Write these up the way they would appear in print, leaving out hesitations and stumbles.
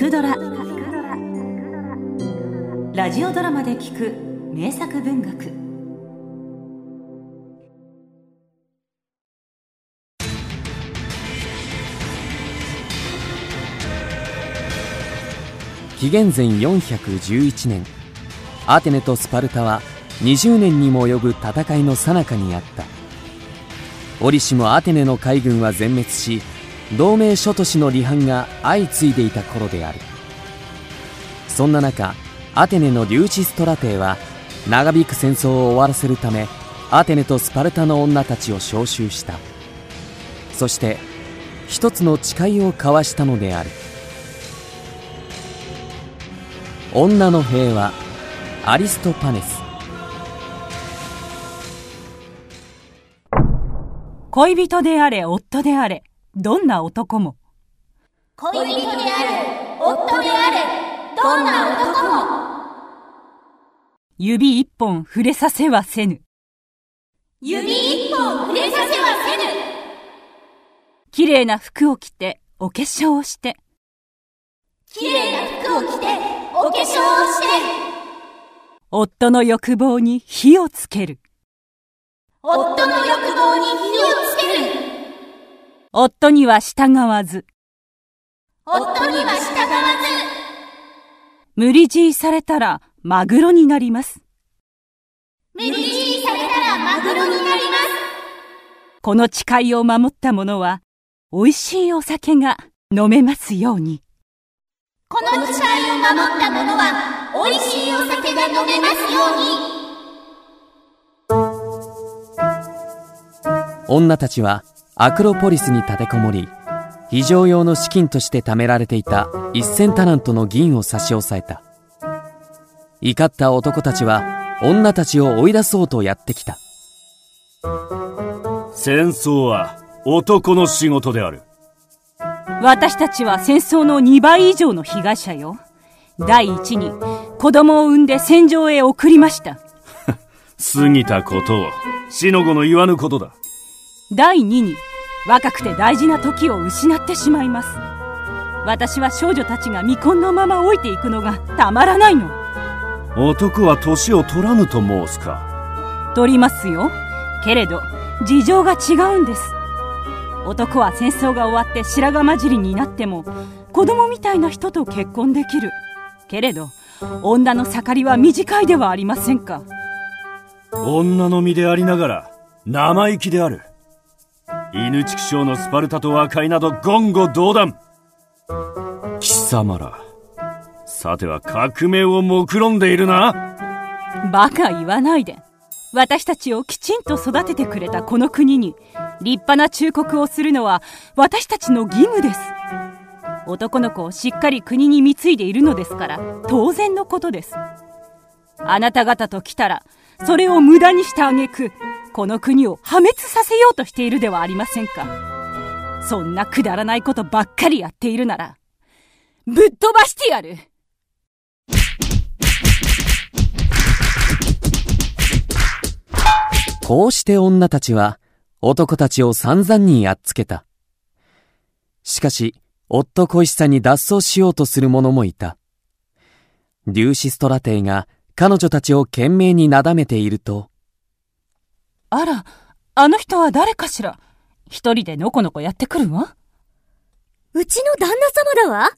くドラ」ラジオドラマで聞く名作文学。 紀元前411年、アテネとスパルタは20年にも及ぶ戦いの最中にあった。折しもアテネの海軍は全滅し、同盟諸都市の離反が相次いでいた頃である。そんな中、アテネのリューシストラ帝は長引く戦争を終わらせるため、アテネとスパルタの女たちを召集した。そして一つの誓いを交わしたのである。女の平和、アリストパネス。 恋人であれ夫であれ、どんな男も。 恋人であれ夫であれ、どんな男も。 指一本触れさせはせぬ。 指一本触れさせはせぬ。 綺麗な服を着てお化粧をして。 綺麗な服を着てお化粧をして。 夫の欲望に火をつける。 夫の欲望に火をつける。 夫には従わず。 夫には従わず。 無理強いされたらマグロになります。 無理強いされたらマグロになります。 この誓いを守った者は、美味しいお酒が飲めますように。 この誓いを守った者は、美味しいお酒が飲めますように。女たちはアクロポリスに立てこもり、非常用の資金として貯められていた1000タラントの銀を差し押さえた。怒った男たちは女たちを追い出そうとやってきた。 戦争は男の仕事である。 私たちは戦争の2倍以上の被害者よ。第一に子供を産んで戦場へ送りました。 過ぎたことを死の子の言わぬことだ。 第二に若くて大事な時を失ってしまいます。私は少女たちが未婚のまま老いていくのがたまらないの。 男は年を取らぬと申すか。 取りますよ。けれど事情が違うんです。男は戦争が終わって白髪混じりになっても子供みたいな人と結婚できる。けれど女の盛りは短いではありませんか。 女の身でありながら生意気である。犬畜生のスパルタと和解など言語道断。貴様ら、さては革命を目論んでいるな。 バカ言わないで。私たちをきちんと育ててくれたこの国に立派な忠告をするのは私たちの義務です。男の子をしっかり国に貢いでいるのですから当然のことです。あなた方と来たらそれを無駄にした挙句、この国を破滅させようとしているではありませんか。そんなくだらないことばっかりやっているならぶっ飛ばしてやる。 こうして女たちは男たちを散々にやっつけた。しかし夫恋しさに脱走しようとする者もいた。リューシストラ帝が彼女たちを懸命になだめていると、 あら、あの人は誰かしら。一人でのこのこやってくるわ。 うちの旦那様だわ。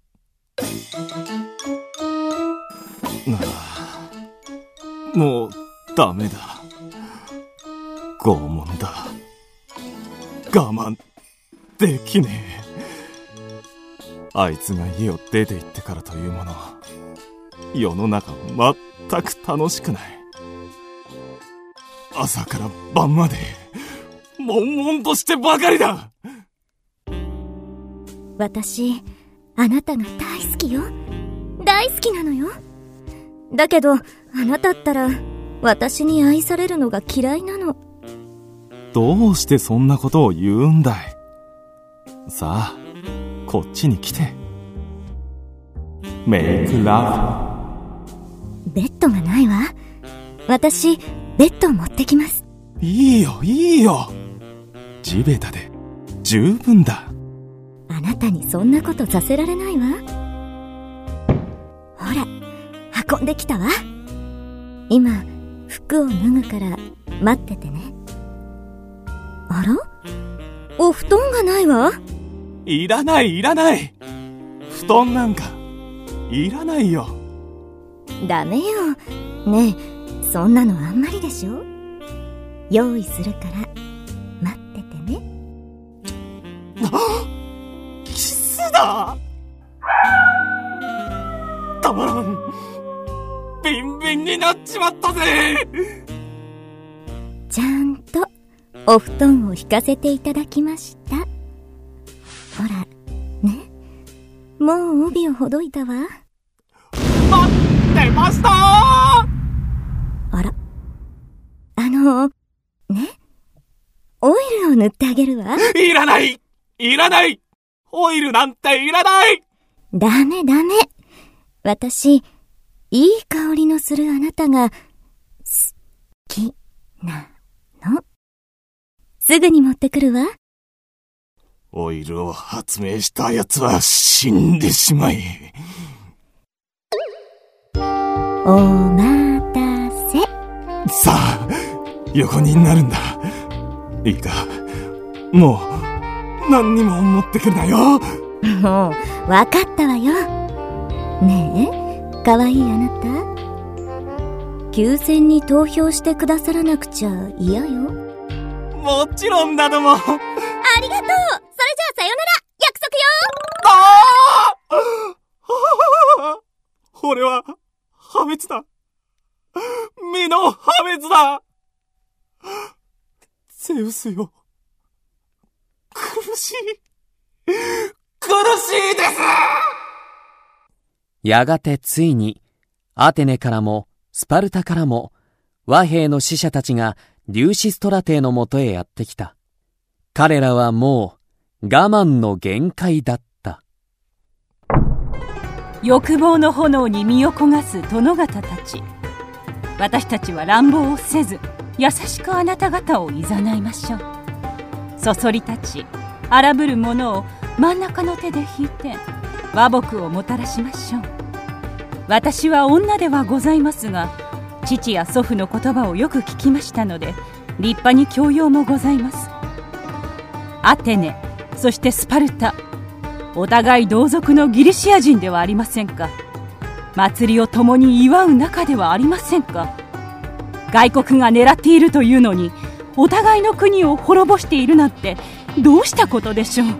もうダメだ。拷問だ。我慢できねえ。あいつが家を出て行ってからというもの、世の中は全く楽しくない。朝から晩まで悶々としてばかりだ。 私、あなたが大好きよ。大好きなのよ。だけどあなたったら私に愛されるのが嫌いなの。 どうしてそんなことを言うんだい。さあ、こっちに来て。メイクラブ。ベッドがないわ。私、ベッドを持ってきます。 いいよ、いいよ。地べたで十分だ。 あなたにそんなことさせられないわ。 運んできたわ。今、服を脱ぐから待っててね。あら？お布団がないわ。 いらない、いらない。布団なんか、いらないよ。 ダメよ。ねえ、そんなのあんまりでしょ。用意するから、待っててね。 キスだ。たまらん。ビンビンになっちまったぜ。 ちゃんとお布団を引かせていただきました。ほらね、もう帯をほどいたわ。 待ってました。 あら、ね、オイルを塗ってあげるわ。 いらない、いらない。オイルなんていらない。 ダメダメ。私、いい香りのするあなたが好きなの。すぐに持ってくるわ。 オイルを発明した奴は死んでしまい。 お待たせ。 さあ、横になるんだ。いいか、もう何にも持ってくるなよ。 もうわかったわよ。ねえ、かわいいあなた、休戦に投票してくださらなくちゃ嫌よ。 もちろんだども。 ありがとう。それじゃあさよなら、約束よ。 ああ俺は破滅だ。身の破滅だ。ゼウスよ、苦しいです。 やがてついにアテネからもスパルタからも和平の使者たちがリューシストラ帝のもとへやってきた。彼らはもう我慢の限界だった。 欲望の炎に身を焦がす殿方たち、私たちは乱暴をせず優しくあなた方をいざないましょう。そそり立ち荒ぶる者を真ん中の手で引いて和睦をもたらしましょう。私は女ではございますが、父や祖父の言葉をよく聞きましたので立派に教養もございます。アテネ、そしてスパルタ、お互い同族のギリシア人ではありませんか。祭りを共に祝う仲ではありませんか。外国が狙っているというのにお互いの国を滅ぼしているなんてどうしたことでしょう。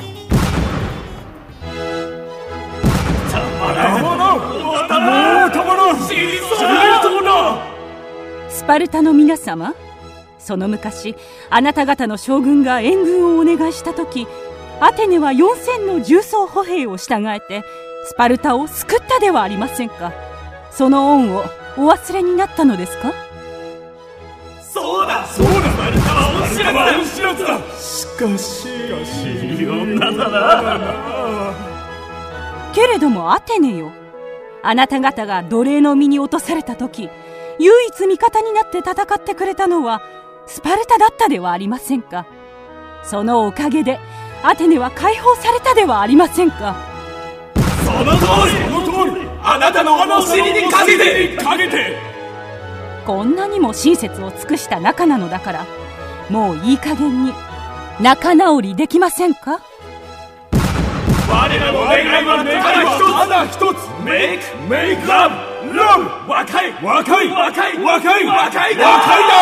スパルタの皆様、その昔あなた方の将軍が援軍をお願いした時、アテネは4000の重装歩兵を従えてスパルタを救ったではありませんか。その恩をお忘れになったのですか。 そうだ、スパルタは恩知らずだ。しかしいい女だな。 けれどもアテネよ、あなた方が奴隷の身に落とされた時、唯一味方になって戦ってくれたのはスパルタだったではありませんか。そのおかげでアテネは解放されたではありませんか。 その通り、あなたのお尻にかけて。 こんなにも親切を尽くした仲なのだから、もういい加減に仲直りできませんか。 我らの願いはただ一つ。メイクラブ。若いだ。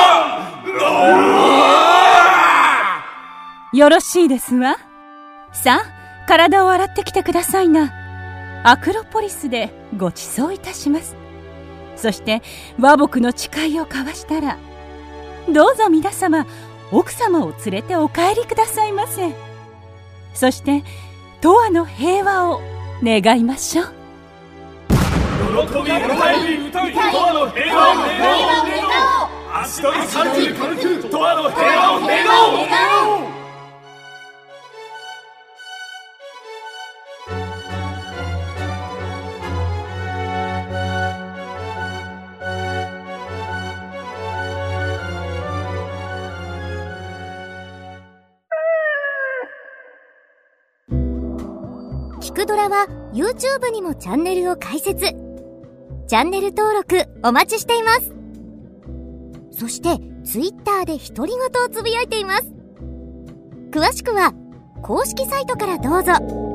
よろしいですわ。さあ、体を洗ってきてくださいな。アクロポリスでご馳走いたします。そして和睦の誓いを交わしたら、どうぞ皆様奥様を連れてお帰りくださいませ。そして永遠の平和を願いましょう。 喜び歌い永遠の平和を願おう。足取り軽く永遠の平和を願おう。 キクドラは YouTube にもチャンネルを開設。 チャンネル登録お待ちしています。そしてツイッターで独り言をつぶやいています。詳しくは公式サイトからどうぞ。